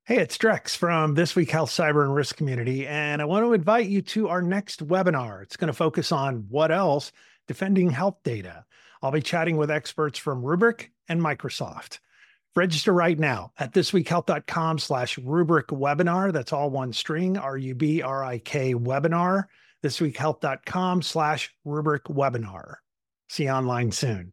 Hey, it's Drex from This Week Health Cyber and Risk Community, and I want to invite you to our next webinar. It's going to focus on what else? Defending health data. I'll be chatting with experts from Rubrik and Microsoft. Register right now at thisweekhealth.com/Rubrik webinar. That's all one string, RUBRIK webinar. Thisweekhealth.com/Rubrik webinar. See you online soon.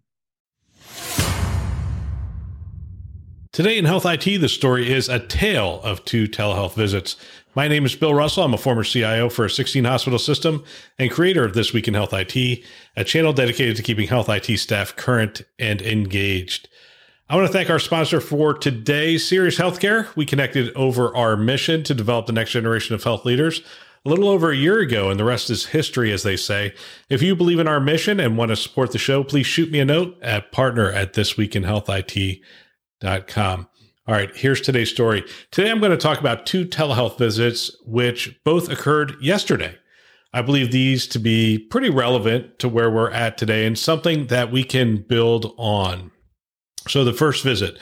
Today in Health IT, the story is a tale of two telehealth visits. My name is Bill Russell. I'm a former CIO for a 16-hospital system and creator of This Week in Health IT, a channel dedicated to keeping health IT staff current and engaged. I want to thank our sponsor for today, Sirius Healthcare. We connected over our mission to develop the next generation of health leaders a little over a year ago, and the rest is history, as they say. If you believe in our mission and want to support the show, please shoot me a note at partner@thisweekinhealthit.com. All right, here's today's story. Today, I'm going to talk about two telehealth visits, which both occurred yesterday. I believe these to be pretty relevant to where we're at today and something that we can build on. So the first visit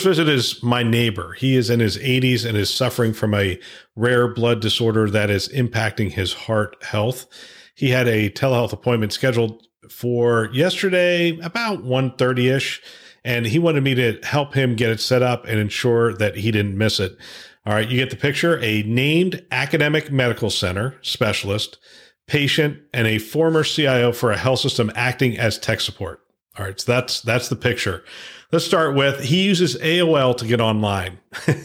is my neighbor. He is in his 80s and is suffering from a rare blood disorder that is impacting his heart health. He had a telehealth appointment scheduled for yesterday, about 1:30-ish. And he wanted me to help him get it set up and ensure that he didn't miss it. All right, you get the picture. A named academic medical center specialist, patient, and a former CIO for a health system acting as tech support. All right, so that's the picture. Let's start with, he uses AOL to get online.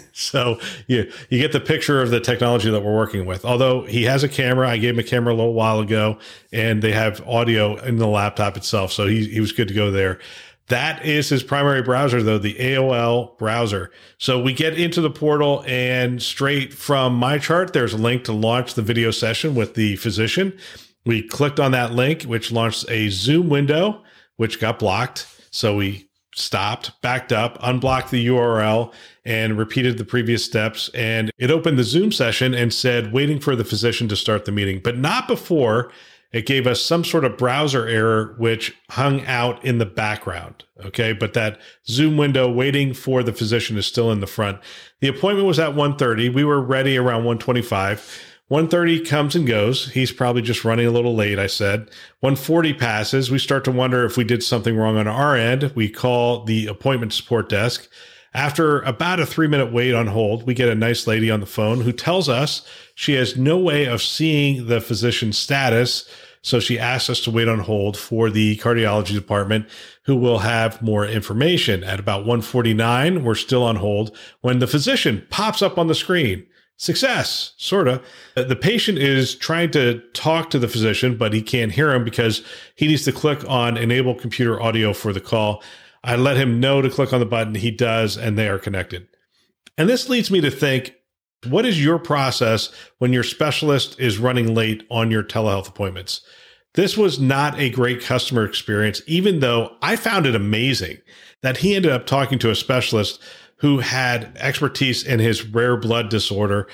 So you get the picture of the technology that we're working with. Although he has a camera, I gave him a camera a little while ago, and they have audio in the laptop itself. So he was good to go there. That is his primary browser, though, the AOL browser. So we get into the portal, and straight from MyChart, there's a link to launch the video session with the physician. We clicked on that link, which launched a Zoom window, which got blocked. So we stopped, backed up, unblocked the URL, and repeated the previous steps. And it opened the Zoom session and said, waiting for the physician to start the meeting, but not before it gave us some sort of browser error, which hung out in the background. Okay. But that Zoom window waiting for the physician is still in the front. The appointment was at 1:30. We were ready around 1:25. 1:30 comes and goes. He's probably just running a little late, I said. 1:40 passes. We start to wonder if we did something wrong on our end. We call the appointment support desk. After about a 3-minute wait on hold, we get a nice lady on the phone who tells us she has no way of seeing the physician's status. So she asks us to wait on hold for the cardiology department, who will have more information. At about 1:49, we're still on hold when the physician pops up on the screen. Success, sort of. The patient is trying to talk to the physician, but he can't hear him because he needs to click on enable computer audio for the call. I let him know to click on the button. He does, and they are connected. And this leads me to think, what is your process when your specialist is running late on your telehealth appointments? This was not a great customer experience, even though I found it amazing that he ended up talking to a specialist who had expertise in his rare blood disorder,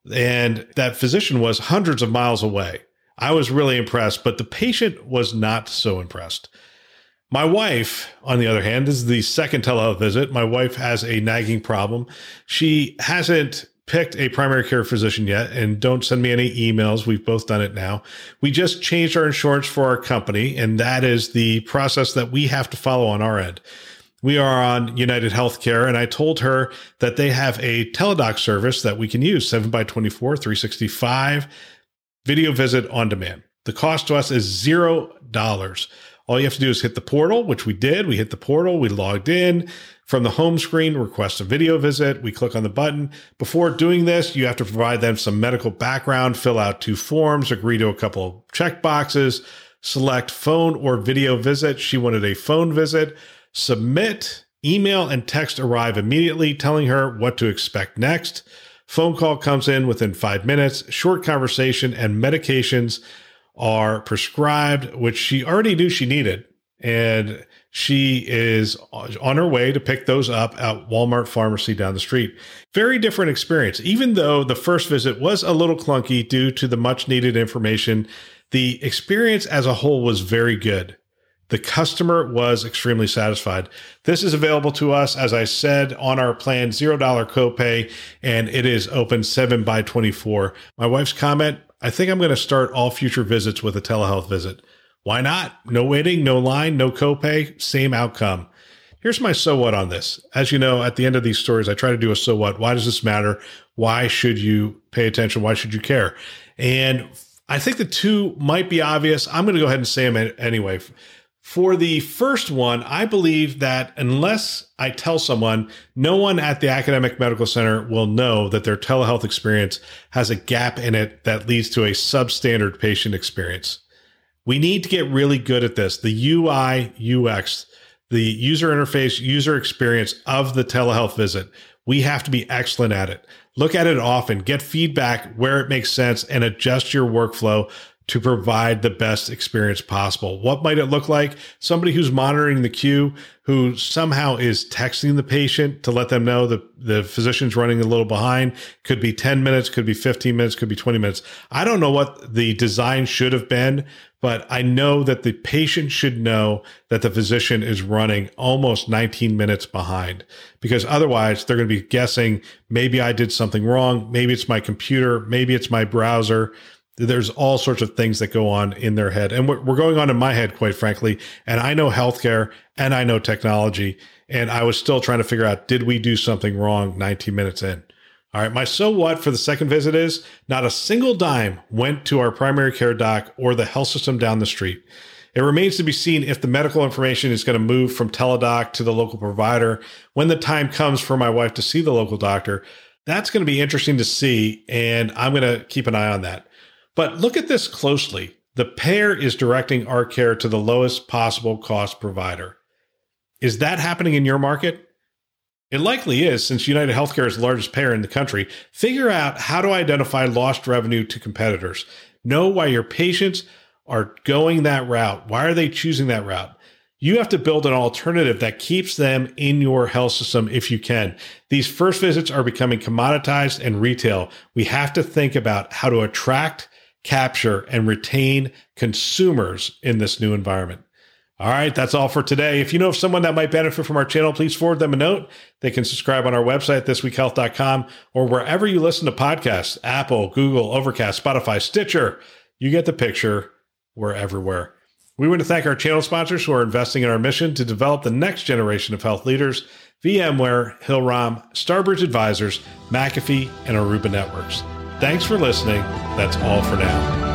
and that physician was hundreds of miles away. I was really impressed, but the patient was not so impressed. My wife, on the other hand, this is the second telehealth visit. My wife has a nagging problem. She hasn't picked a primary care physician yet, and don't send me any emails. We've both done it now. We just changed our insurance for our company, and that is the process that we have to follow on our end. We are on United Healthcare, and I told her that they have a teledoc service that we can use, 7x24, 365, video visit on demand. The cost to us is $0. All you have to do is hit the portal, which we did. We hit the portal. We logged in. From the home screen, request a video visit. We click on the button. Before doing this, you have to provide them some medical background, fill out 2 forms, agree to a couple of check boxes, select phone or video visit. She wanted a phone visit. Submit. Email and text arrive immediately, telling her what to expect next. Phone call comes in within 5 minutes. Short conversation and medications are prescribed, which she already knew she needed. And she is on her way to pick those up at Walmart Pharmacy down the street. Very different experience. Even though the first visit was a little clunky due to the much needed information, the experience as a whole was very good. The customer was extremely satisfied. This is available to us, as I said, on our plan, $0 copay, and it is open 7/24. My wife's comment, I think I'm going to start all future visits with a telehealth visit. Why not? No waiting, no line, no copay, same outcome. Here's my so what on this. As you know, at the end of these stories, I try to do a so what. Why does this matter? Why should you pay attention? Why should you care? And I think the two might be obvious. I'm going to go ahead and say them anyway. For the first one, I believe that unless I tell someone, no one at the academic medical center will know that their telehealth experience has a gap in it that leads to a substandard patient experience. We need to get really good at this. The UI, UX, the user interface, user experience of the telehealth visit. We have to be excellent at it. Look at it often, get feedback where it makes sense, and adjust your workflow to provide the best experience possible. What might it look like? Somebody who's monitoring the queue, who somehow is texting the patient to let them know that the physician's running a little behind. Could be 10 minutes, could be 15 minutes, could be 20 minutes. I don't know what the design should have been, but I know that the patient should know that the physician is running almost 19 minutes behind, because otherwise they're going to be guessing, maybe I did something wrong. Maybe it's my computer. Maybe it's my browser. There's all sorts of things that go on in their head. And we're going on in my head, quite frankly. And I know healthcare and I know technology. And I was still trying to figure out, did we do something wrong 19 minutes in? All right. My so what for the second visit is not a single dime went to our primary care doc or the health system down the street. It remains to be seen if the medical information is going to move from Teladoc to the local provider when the time comes for my wife to see the local doctor. That's going to be interesting to see. And I'm going to keep an eye on that. But look at this closely. The payer is directing our care to the lowest possible cost provider. Is that happening in your market? It likely is, since United Healthcare is the largest payer in the country. Figure out how to identify lost revenue to competitors. Know why your patients are going that route. Why are they choosing that route? You have to build an alternative that keeps them in your health system if you can. These first visits are becoming commoditized and retail. We have to think about how to attract, capture, and retain consumers in this new environment. All right, that's all for today. If you know of someone that might benefit from our channel, please forward them a note. They can subscribe on our website, thisweekhealth.com, or wherever you listen to podcasts, Apple, Google, Overcast, Spotify, Stitcher. You get the picture. We're everywhere. We want to thank our channel sponsors who are investing in our mission to develop the next generation of health leaders: VMware, Hillrom, Starbridge Advisors, McAfee, and Aruba Networks. Thanks for listening. That's all for now.